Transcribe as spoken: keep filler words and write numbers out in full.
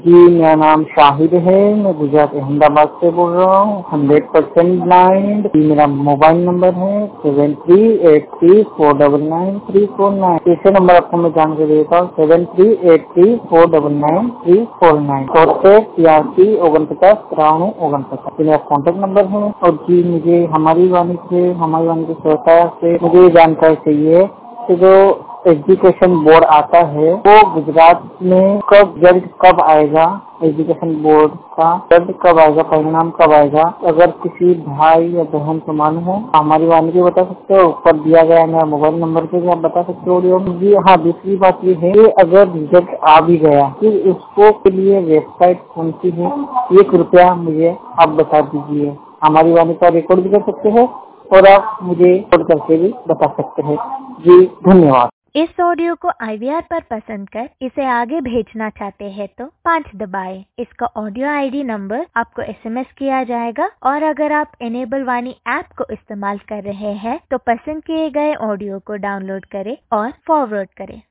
जी, मेरा नाम शाहिद है। मैं गुजरात अहमदाबाद से बोल रहा हूँ। Hundred percent blind. मेरा मोबाइल नंबर है seven three eight three four double nine three four nine. तीसरे नंबर आपको मैं जानकारी देता हूँ seven three eight three four double nine three four nine. Prostate तिरासी ओगनपचास तिरानवे ओगनपचास मेरा कॉन्टेक्ट नंबर है। और जी, मुझे हमारी वाणी से हमारी वाणी की सरकार से मुझे जानकारी चाहिए कि जो एजुकेशन बोर्ड आता है वो गुजरात में कब रिजल्ट कब आएगा, एजुकेशन बोर्ड का रिजल्ट कब आएगा, परिणाम कब आएगा। अगर किसी भाई या बहन को मालूम हो हमारी वाणी के बता सकते हो। ऊपर दिया गया है मेरा मोबाइल नंबर पे भी आप बता सकते हो ऑडियो में। जी हाँ, दूसरी बात ये है कि अगर रिजल्ट आ भी गया फिर उसको के लिए वेबसाइट कौन सी है ये कृपया मुझे आप बता दीजिए। हमारी वाणी का रिकॉर्ड भी कर सकते हैं और आप मुझे रिकॉर्ड करके भी बता सकते हैं। जी धन्यवाद। इस ऑडियो को आई वी आर पर पसंद कर इसे आगे भेजना चाहते हैं तो पाँच दबाएं। इसका ऑडियो आई डी नंबर आपको एस एम एस किया जाएगा। और अगर आप एनेबल वाणी ऐप को इस्तेमाल कर रहे हैं तो पसंद किए गए ऑडियो को डाउनलोड करें और फॉरवर्ड करें।